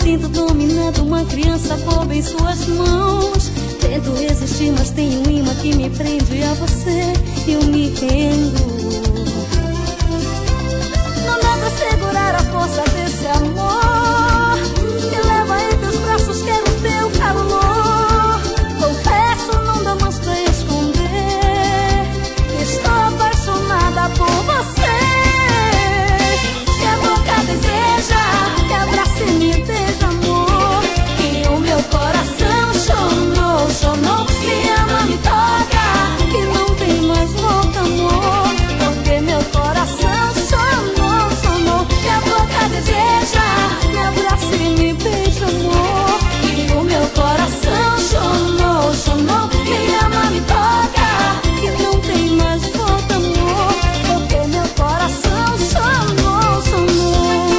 sinto dominado, uma criança boba em suas mãos. Tento resistir, mas tem um imã que me prende a você. Eu me rendo. Não dá pra segurar a força desse amor. Me leva entre os braços, quero teu calor. Confesso, não dá mais pra esconder. Estou apaixonada por você. Que a boca deseja, que abrace e me beija, amor. Que o meu coração chonou, chonou. Me ama, me toca, que não tem mais volta, amor. Porque meu coração chonou, chonou. Que a boca deseja, me abrace e me beija, amor. Que o meu coração chonou, chonou. Me ama, me toca, que não tem mais volta, amor. Porque meu coração chonou, chonou.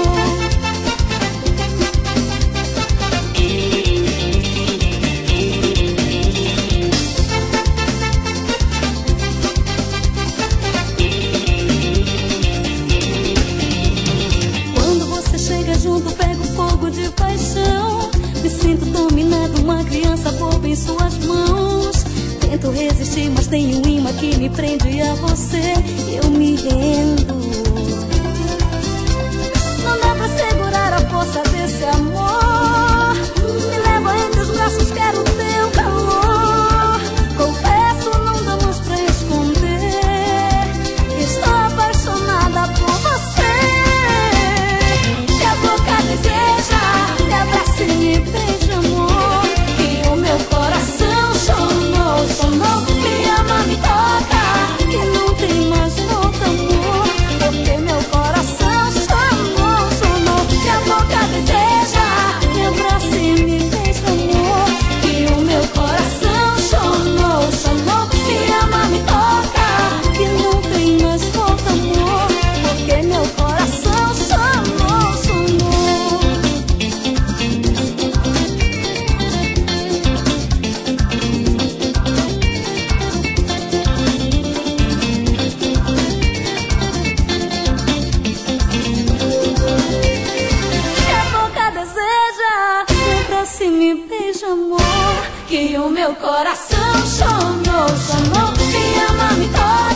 Quando você chega junto, pego fogo de paixão. Me sinto dominado, uma criança boba em suas mãos. Tento resistir, mas tem um imã que me prende a você. Eu me rendo. Não dá pra segurar a força desse amor. Me leva entre os braços, quero teu calor. Confesso, não dá mais pra esconder. Estou apaixonada por você. Que a boca deseja, que abrace e me beija, amor. Que o meu coração chonou, chonou. Me ama, me toca, que não tem mais volta, amor. Porque meu coração chonou, chonou. Que a boca deseja, me abrace e me beija, amor. Que o meu coração chonou, chonou. Me ama, me toca, que não tem mais volta, amor. Porque meu coração chonou, chonou. Que a boca deseja, me abrace e me beija, amor. Que o meu coração chonou, chonou. Me ama, me toca.